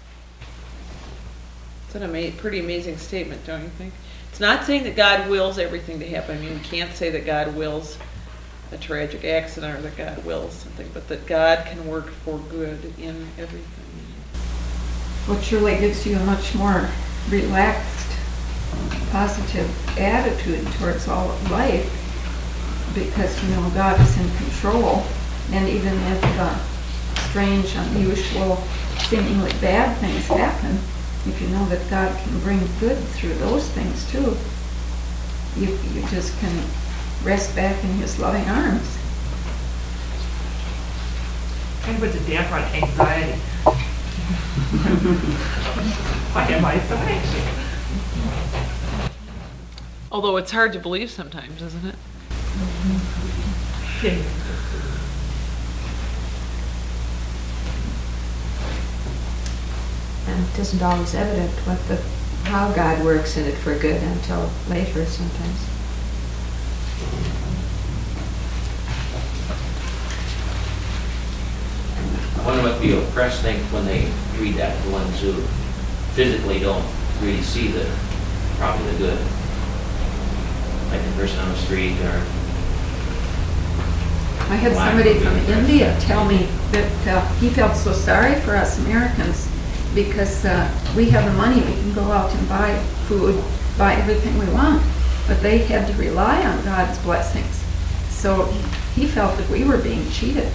Speaker 1: It's an ama- pretty amazing statement, don't you think? It's not saying that God wills everything to happen. I mean, we can't say that God wills a tragic accident or that God wills something, but that God can work for good in everything.
Speaker 5: What surely gives you a much more relaxed, positive attitude towards all of life, because you know God is in control, and even if uh, strange, unusual, seemingly bad things happen, if you know that God can bring good through those things too, you you just can rest back in His loving arms.
Speaker 14: Kind of puts a damper on anxiety. Why am I so anxious?
Speaker 1: Although it's hard to believe sometimes, isn't it?
Speaker 14: Okay.
Speaker 12: And it isn't always evident what the, how God works in it for good until later sometimes.
Speaker 16: I wonder what the oppressed think when they read that, the ones who physically don't really see the, probably the good. Like the person on the street or...
Speaker 5: I had somebody from India tell me that uh, he felt so sorry for us Americans because uh, we have the money, we can go out and buy food, buy everything we want, but they had to rely on God's blessings. So he felt that we were being cheated.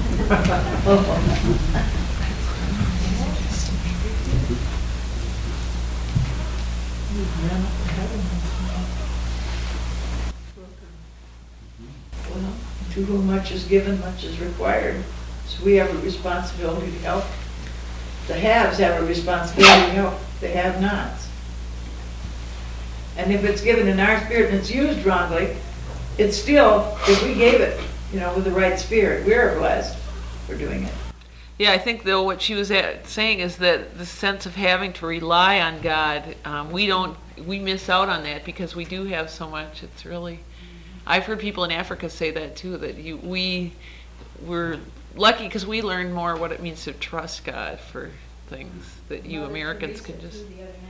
Speaker 8: Well, to whom much is given, much is required. So we have a responsibility to help. The haves have a responsibility to help the have-nots. And if it's given in our spirit and it's used wrongly, it's still, if we gave it, you know, with the right spirit, we're blessed for doing it.
Speaker 1: Yeah, I think though what she was at, saying is that the sense of having to rely on God, um, we don't, we miss out on that because we do have so much. It's really, I've heard people in Africa say that too, that you, we, we're lucky because we learned more what it means to trust God for things that you Americans can just.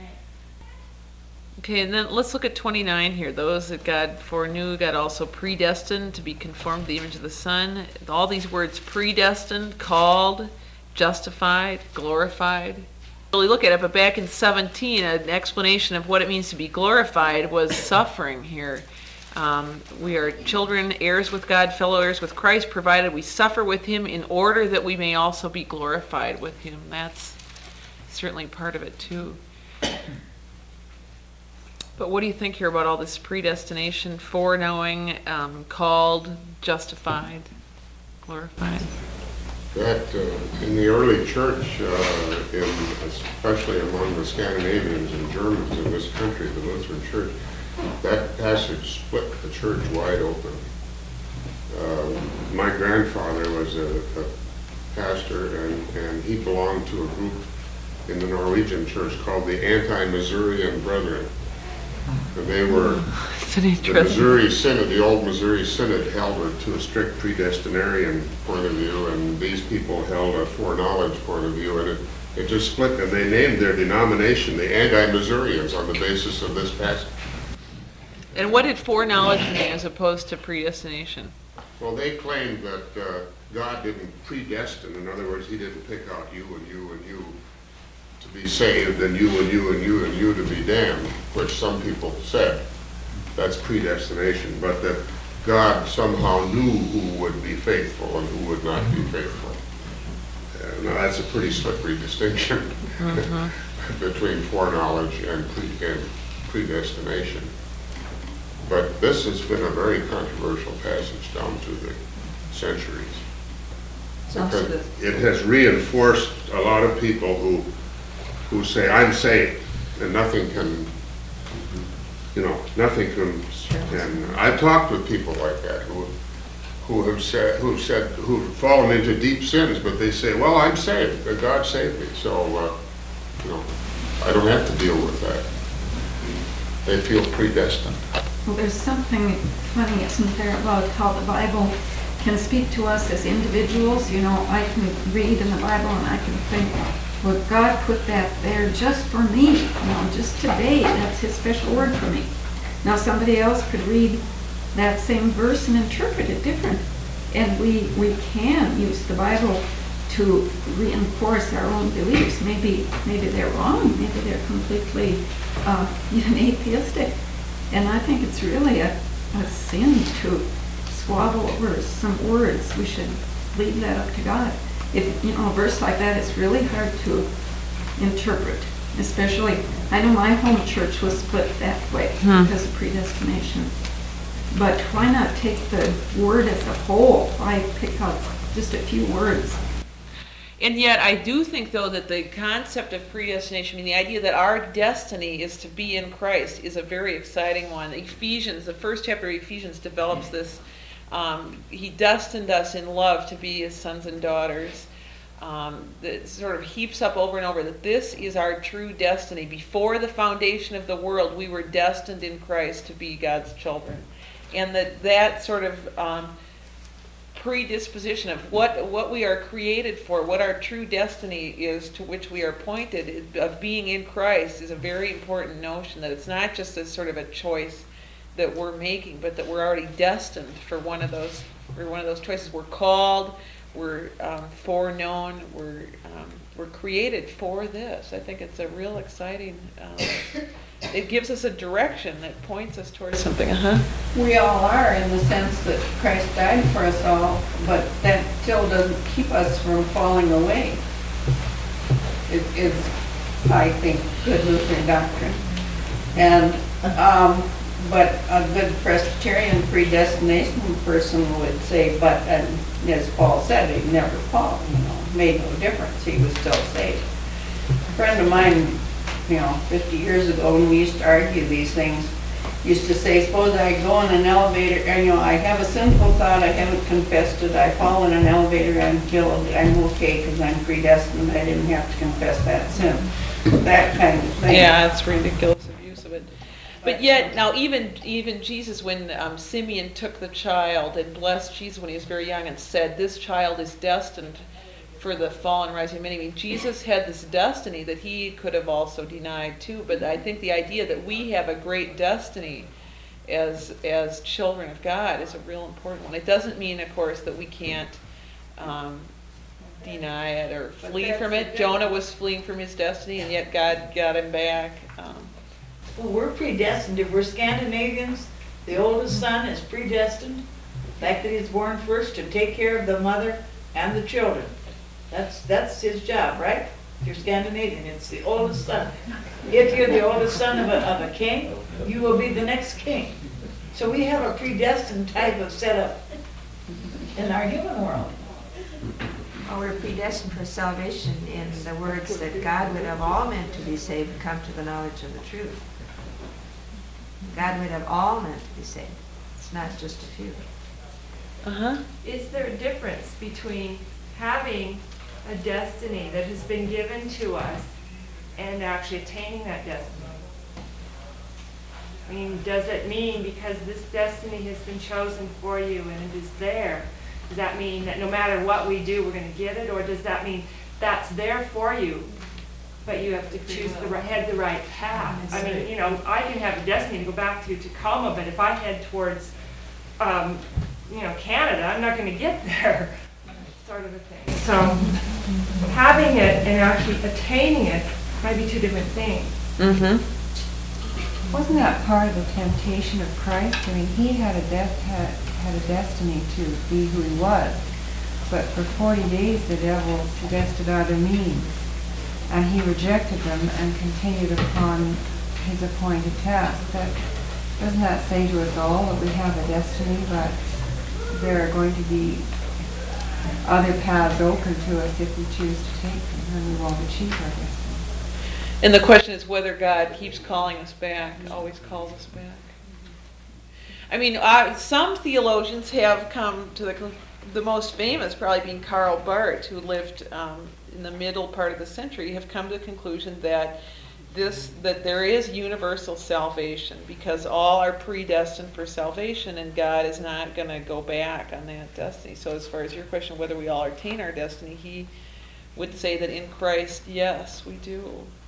Speaker 1: Okay, and then let's look at twenty-nine here. Those that God foreknew, God also predestined to be conformed to the image of the Son. All these words, predestined, called, justified, glorified. Really look at it, but back in seventeen, an explanation of what it means to be glorified was suffering here. Um, we are children, heirs with God, fellow heirs with Christ, provided we suffer with Him in order that we may also be glorified with Him. That's certainly part of it too. But what do you think here about all this predestination, foreknowing, um, called, justified, glorified?
Speaker 6: That uh, in the early church, uh, in, especially among the Scandinavians and Germans in this country, the Lutheran Church, that passage split the church wide open. Uh, my grandfather was a, a pastor, and, and he belonged to a group in the Norwegian church called the Anti-Missourian Brethren. And they were, the Missouri Synod, the old Missouri Synod held it to a strict predestinarian point of view, and these people held a foreknowledge point of view, and it, it just split, and they named their denomination the Anti-Missourians on the basis of this passage.
Speaker 1: And what did foreknowledge mean as opposed to predestination?
Speaker 6: Well, they claimed that uh, God didn't predestine. In other words, He didn't pick out you and you and you to be saved, and you and you and you and you to be damned, which some people said. That's predestination. But that God somehow knew who would be faithful and who would not be faithful. Uh, now, that's a pretty slippery distinction mm-hmm. between foreknowledge and, pre- and predestination. But this has been a very controversial passage down through the centuries. Because it has reinforced a lot of people who who say, I'm saved, and nothing can you know, nothing can, and I've talked with people like that who, who have said, who've said, who've fallen into deep sins, but they say, well, I'm saved, that God saved me, so, uh, you know, I don't have to deal with that. They feel predestined.
Speaker 5: Well, there's something funny, isn't there, about how the Bible can speak to us as individuals. You know, I can read in the Bible and I can think, well, God put that there just for me, you know, just today. That's his special word for me. Now somebody else could read that same verse and interpret it different. And we, we can use the Bible to reinforce our own beliefs. Maybe, maybe they're wrong. Maybe they're completely uh, even atheistic. And I think it's really a, a sin to squabble over some words. We should leave that up to God. If, you know, a verse like that is really hard to interpret, especially, I know my home church was split that way
Speaker 1: Hmm.
Speaker 5: because of predestination. But why not take the word as a whole? Why pick out just a few words?
Speaker 1: And yet, I do think, though, that the concept of predestination, I mean, the idea that our destiny is to be in Christ, is a very exciting one. Ephesians, the first chapter of Ephesians, develops this. Um, he destined us in love to be his sons and daughters. Um, that sort of heaps up over and over that this is our true destiny. Before the foundation of the world, we were destined in Christ to be God's children. And that that sort of um, predisposition of what what we are created for, what our true destiny is, to which we are pointed, of being in Christ, is a very important notion. That it's not just a sort of a choice that we're making, but that we're already destined for one of those for one of those choices. We're called, we're um, foreknown, we're um, we're created for this. I think it's a real exciting. Um, it gives us a direction that points us towards something. Uh huh.
Speaker 4: We all are, in the sense that Christ died for us all, but that still doesn't keep us from falling away. It is, I think, good Lutheran doctrine. And, um, but a good Presbyterian predestination person would say, but, and as Paul said, he'd never fall, you know, made no difference, he was still saved. A friend of mine, you know, fifty years ago, when we used to argue these things, used to say, suppose I go in an elevator, and, you know, I have a sinful thought, I haven't confessed it, I fall in an elevator, I'm killed, I'm okay because I'm predestined, I didn't have to confess that sin. That kind of thing.
Speaker 1: Yeah, it's ridiculous abuse of it. But yet, now even even Jesus, when um, Simeon took the child and blessed Jesus when he was very young and said, this child is destined for the fall and rising of many. I mean, Jesus had this destiny that he could have also denied too. But I think the idea that we have a great destiny as as children of God is a real important one. It doesn't mean, of course, that we can't um, deny it or flee from it. Jonah was fleeing from his destiny, and yet God got him back. Um,
Speaker 8: Well, we're predestined. If we're Scandinavians, the oldest son is predestined. The fact that he's born first to take care of the mother and the children. That's that's his job, right? If you're Scandinavian, it's the oldest son. If you're the oldest son of a, of a king, you will be the next king. So we have a predestined type of setup in our human world.
Speaker 12: Well, we're predestined for salvation in the words that God would have all men to be saved and come to the knowledge of the truth. God would have all men to be saved. It's not just a few.
Speaker 1: uh-huh.
Speaker 14: Is there a difference between having a destiny that has been given to us and actually attaining that destiny? I mean, does it mean because this destiny has been chosen for you and it is there, does that mean that no matter what we do, we're going to get it? Or does that mean that's there for you, but you have to choose the right, head the right path? I mean, you know, I can have a destiny to go back to Tacoma, but if I head towards, um, you know, Canada, I'm not going to get there, sort of a thing. So having it and actually attaining it might be two different things.
Speaker 1: Mm-hmm.
Speaker 9: Wasn't that part of the temptation of Christ? I mean, he had a death had, had a destiny to be who he was, but for forty days the devil suggested other means, and he rejected them and continued upon his appointed task. That doesn't that say to us all that we have a destiny, but there are going to be other paths open to us if we choose to take them, and we won't achieve our destiny.
Speaker 1: And the question is whether God keeps calling us back, always calls us back. I mean, uh, some theologians have come to the con- the most famous probably being Karl Barth, who lived um, in the middle part of the century, have come to the conclusion that this that there is universal salvation because all are predestined for salvation, and God is not going to go back on that destiny. So, as far as your question, whether we all attain our destiny, he would say that in Christ, yes, we do.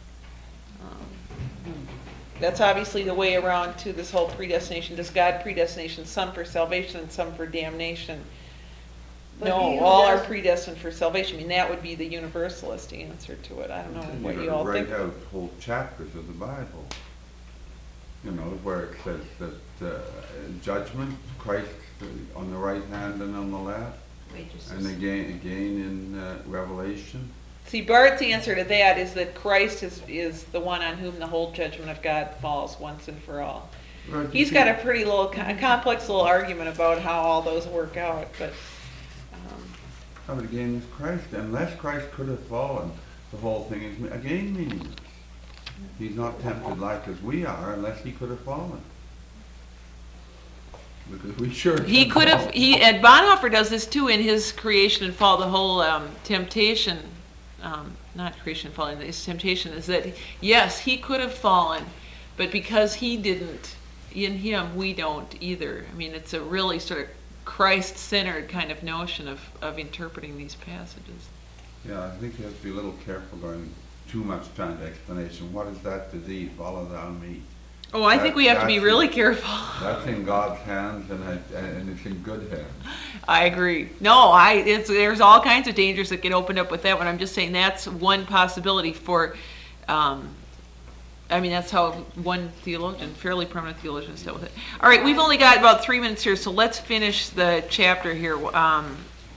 Speaker 1: Um, That's obviously the way around to this whole predestination. Does God predestination some for salvation and some for damnation?
Speaker 8: But
Speaker 1: No,
Speaker 8: he who
Speaker 1: all are
Speaker 8: does-
Speaker 1: predestined for salvation. I mean, that would be the universalist answer to it. I don't know
Speaker 11: And
Speaker 1: what
Speaker 11: you
Speaker 1: you
Speaker 11: gotta
Speaker 1: all
Speaker 11: write
Speaker 1: think.
Speaker 11: out whole chapters of the Bible. You know, where it says that uh, judgment, Christ uh, on the right hand and on the left.
Speaker 12: Wages.
Speaker 11: And again, again in uh, Revelation.
Speaker 1: See, Barth's answer to that is that Christ is, is the one on whom the whole judgment of God falls once and for all.
Speaker 11: Right,
Speaker 1: He's
Speaker 11: you
Speaker 1: got
Speaker 11: see-
Speaker 1: a pretty little, a complex little argument about how all those work out, but um,
Speaker 11: Oh, but again, it's Christ. Unless Christ could have fallen, the whole thing is again meaningless. He's not tempted like as we are unless he could have fallen. Because we sure
Speaker 1: he
Speaker 11: can
Speaker 1: could have,
Speaker 11: fall.
Speaker 1: he, and Bonhoeffer does this too in his creation and fall, the whole um, temptation, um, not creation and fall, his temptation is that, yes, he could have fallen, but because he didn't, in him, we don't either. I mean, it's a really sort of Christ-centered kind of notion of, of interpreting these passages.
Speaker 11: Yeah, I think you have to be a little careful going too much time to explanation. What is that to thee? Follow thou me.
Speaker 1: Oh, I think we have to be
Speaker 11: That's-
Speaker 1: really careful.
Speaker 11: That's in God's hands, and, I, and it's in good hands.
Speaker 1: I agree. No, I it's there's all kinds of dangers that get opened up with that one. I'm just saying that's one possibility for, um, I mean, that's how one theologian, fairly prominent theologian, has dealt with it. All right, we've only got about three minutes here, so let's finish the chapter here. Um,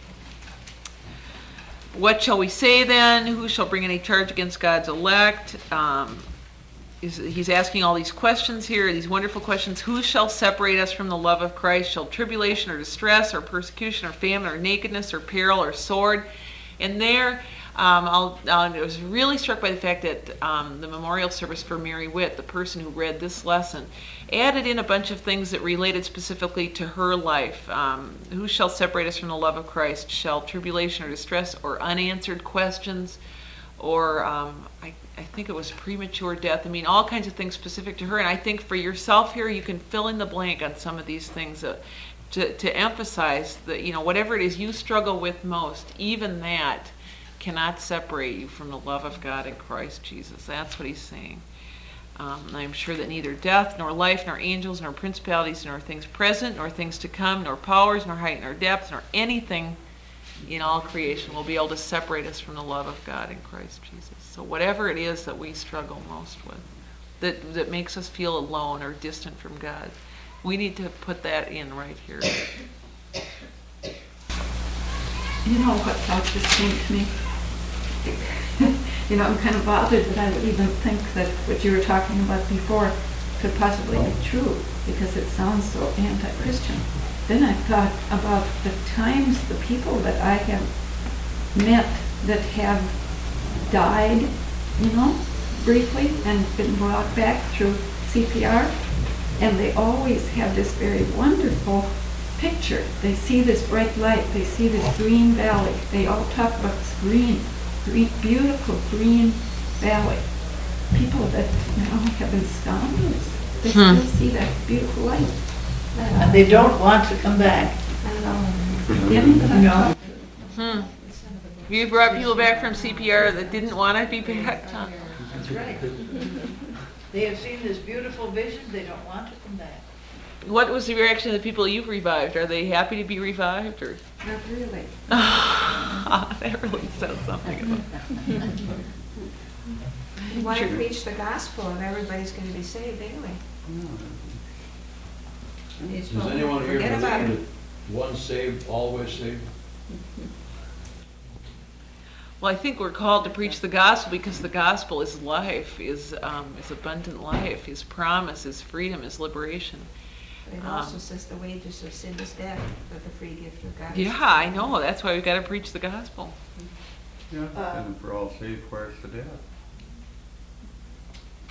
Speaker 1: what shall we say then? Who shall bring any charge against God's elect? Um, He's, he's asking all these questions here, these wonderful questions. Who shall separate us from the love of Christ? Shall tribulation or distress or persecution or famine or nakedness or peril or sword? And there, um, I'll, I'll, I was really struck by the fact that um, the memorial service for Mary Witt, the person who read this lesson, added in a bunch of things that related specifically to her life. Um, who shall separate us from the love of Christ? Shall tribulation or distress or unanswered questions? Or um, I, I think it was premature death. I mean, all kinds of things specific to her. And I think for yourself here, you can fill in the blank on some of these things uh, to, to emphasize that, you know, whatever it is you struggle with most, even that cannot separate you from the love of God in Christ Jesus. That's what he's saying. Um, I'm sure that neither death, nor life, nor angels, nor principalities, nor things present, nor things to come, nor powers, nor height, nor depth, nor anything in all creation will be able to separate us from the love of God in Christ Jesus. So whatever it is that we struggle most with, that, that makes us feel alone or distant from God, we need to put that in right here.
Speaker 5: You know what thought just came to me? You know, I'm kind of bothered that I would even think that what you were talking about before could possibly be true, because it sounds so anti-Christian. Then I thought about the times, the people that I have met that have died, you know, briefly and been brought back through C P R, and they always have this very wonderful picture. They see this bright light, they see this green valley. They all talk about this green, green, beautiful green valley. People that now have been scoundrels, they
Speaker 1: Hmm.
Speaker 5: still see that beautiful light.
Speaker 8: And they don't want to come back.
Speaker 5: No.
Speaker 1: Hmm. You brought people back from C P R that didn't want to be back. Huh?
Speaker 8: That's right. They have seen this beautiful vision, they don't want to come back.
Speaker 1: What was the reaction of the people you've revived? Are they happy to be revived, or?
Speaker 5: Not really.
Speaker 1: That really says something about it.
Speaker 12: You want to preach the gospel and everybody's going to be saved anyway.
Speaker 2: Does anyone here
Speaker 12: Forget about
Speaker 2: believe
Speaker 12: it.
Speaker 2: that once saved, always saved?
Speaker 1: Well, I think we're called to preach the gospel because the gospel is life, is um, is abundant life, is promise, is freedom, is liberation.
Speaker 12: But it also says the wages of sin is death, but the free gift of God is
Speaker 1: Yeah, I know. That's why we've got to preach the gospel.
Speaker 11: Yeah,
Speaker 8: Uh,
Speaker 11: and for all saved, where's the death?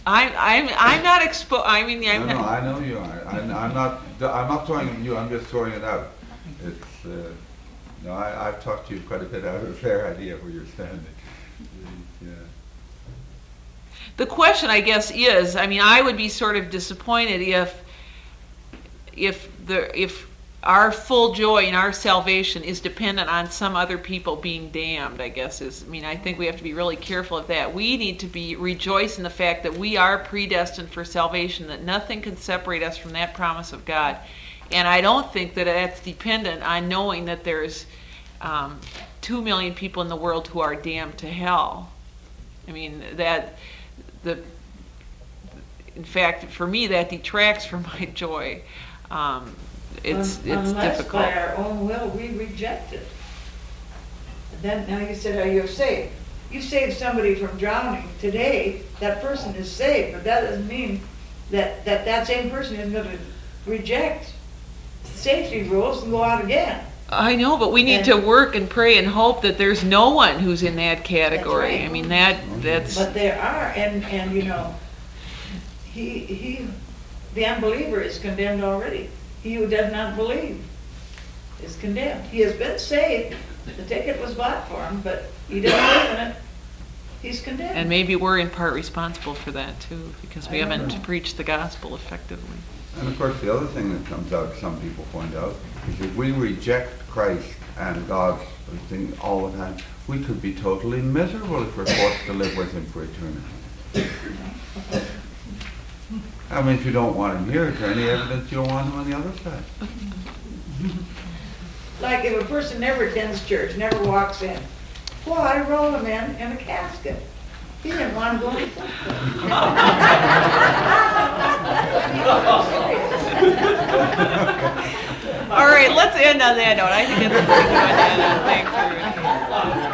Speaker 1: I'm, I'm, I'm not expo, I mean,
Speaker 11: No,
Speaker 1: I'm
Speaker 11: no,
Speaker 1: not,
Speaker 11: I know you are. I'm, I'm not, I'm not throwing it at you, I'm just throwing it out. It's, uh, no, I, I've talked to you quite a bit. I have a fair idea where you're standing. Yeah.
Speaker 1: the question, I guess, is, I mean, I would be sort of disappointed if, if the, if our full joy in our salvation is dependent on some other people being damned, I guess is, I mean, I think we have to be really careful of that. We need to be, rejoice in the fact that we are predestined for salvation, that nothing can separate us from that promise of God. And I don't think that that's dependent on knowing that there's um, two million people in the world who are damned to hell. I mean, that, the, in fact, for me, that detracts from my joy. Um, it's
Speaker 8: Un-
Speaker 1: it's
Speaker 8: Unless
Speaker 1: difficult.
Speaker 8: by our own will we reject it. And then, now you said, are you saved? You saved somebody from drowning today, that person is saved, but that doesn't mean that that, that same person is going to reject safety rules and go out again.
Speaker 1: I know, but we need
Speaker 8: And-
Speaker 1: to work and pray and hope that there's no one who's in that category.
Speaker 8: right.
Speaker 1: I mean, that that's.
Speaker 8: But there are, and, and you know, he, he, the unbeliever is condemned already. He who does not believe is condemned. He has been saved, the ticket was bought for him, but he doesn't live in it, he's condemned.
Speaker 1: And maybe we're in part responsible for that too, because we
Speaker 8: I don't
Speaker 1: haven't
Speaker 8: know.
Speaker 1: preached the gospel effectively.
Speaker 11: And of course, the other thing that comes out, some people point out, is if we reject Christ and God's thing all the time, we could be totally miserable if we're forced to live with Him for eternity. I mean, if you don't want Him here, is there any evidence you don't want Him on the other side?
Speaker 8: Like if a person never attends church, never walks in, well, I roll him in in a casket. He didn't want to go any
Speaker 1: All right, let's end on that note. I think that's a pretty good end. Thanks, everybody.